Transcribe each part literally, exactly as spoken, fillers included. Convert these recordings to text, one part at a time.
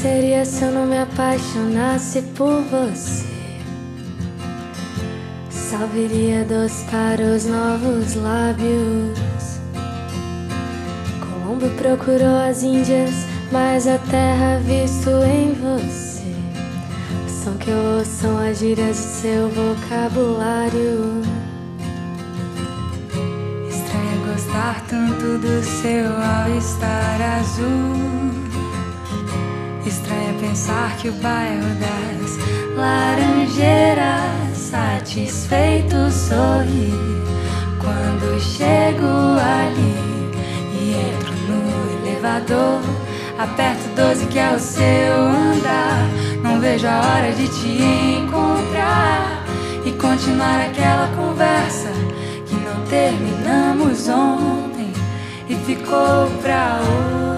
seria se eu não me apaixonasse por você? Salviria doce para os novos lábios. Colombo procurou as Índias, mas a terra visto em você. O som que eu ouço são as gírias do seu vocabulário. Estranho gostar tanto do seu all-star azul. Estranho pensar que o bairro das Laranjeiras satisfeito sorri quando chego ali e entro no elevador. Aperto doze que é o seu andar. Não vejo a hora de te encontrar e continuar aquela conversa que não terminamos ontem e ficou pra hoje.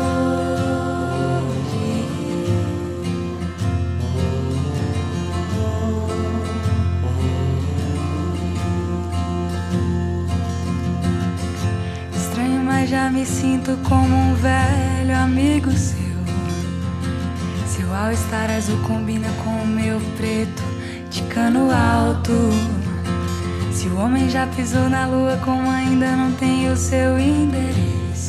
Estranho, mas já me sinto como um velho amigo seu. Seu all-star azul combina com o meu preto de cano alto. Se o homem já pisou na lua, como ainda não tem o seu endereço.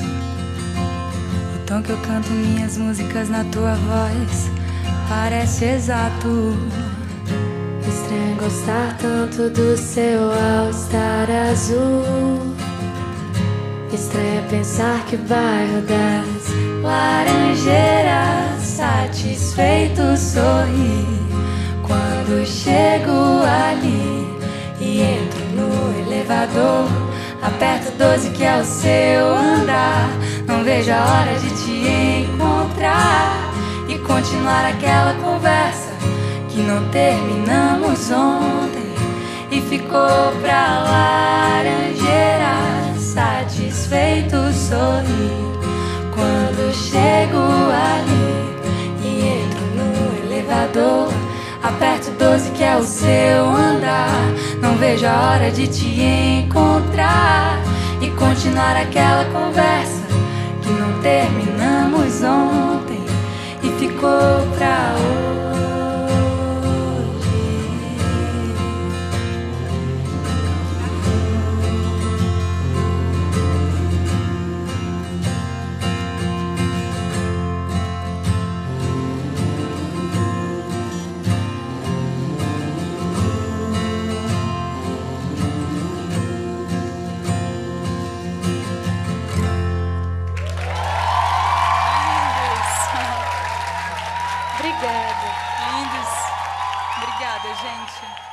O tom que eu canto minhas músicas na tua voz parece exato. Estranho gostar tanto do seu all-star azul. Estranho pensar que o bairro das Laranjeiras satisfeito sorri quando chego ali e entro no elevador. Aperto doze que é o seu andar. Não vejo a hora de te encontrar e continuar aquela conversa que não terminamos ontem e ficou pra Laranjeiras satisfeito sorri quando chego ali e entro no elevador. Aperto doze que é o seu andar. Não vejo a hora de te encontrar e continuar aquela conversa que não terminamos ontem e ficou pra hoje. Obrigada. Lindos. Obrigada, gente.